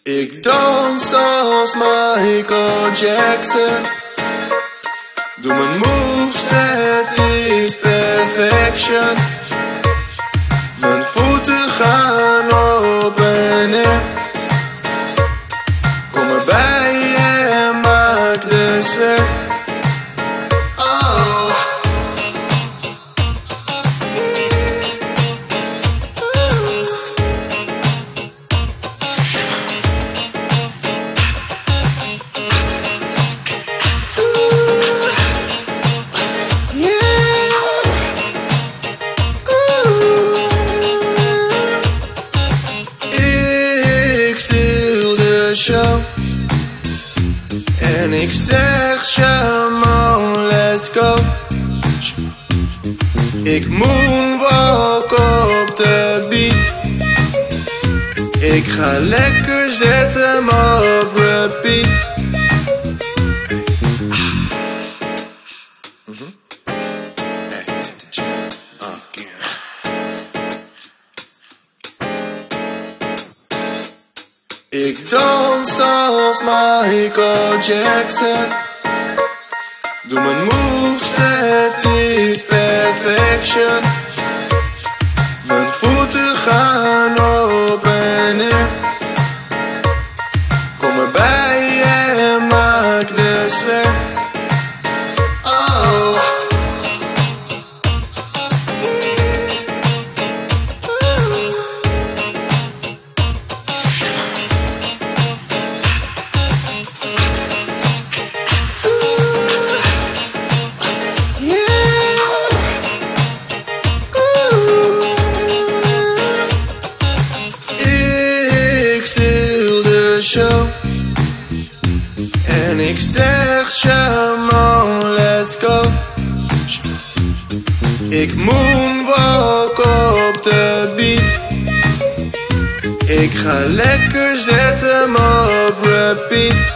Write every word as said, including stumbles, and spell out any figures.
Ik dans als Michael Jackson. Doe mijn moves, het is perfection. Mijn voeten gaan op en neer. Kom erbij en maak de sfeer. Oh. Show. En ik zeg Shaman, let's go. Ik moonwalk op de beat. Ik ga lekker zetten op repeat. Ik dans als Michael Jackson. Doe mijn moves, het is perfection. Mijn voeten gaan op en neer. Kom erbij en maak de sfeer. Oh. Show. En ik zeg Shaman, let's go. Ik moonwalk op de beat. Ik ga lekker zetten op repeat.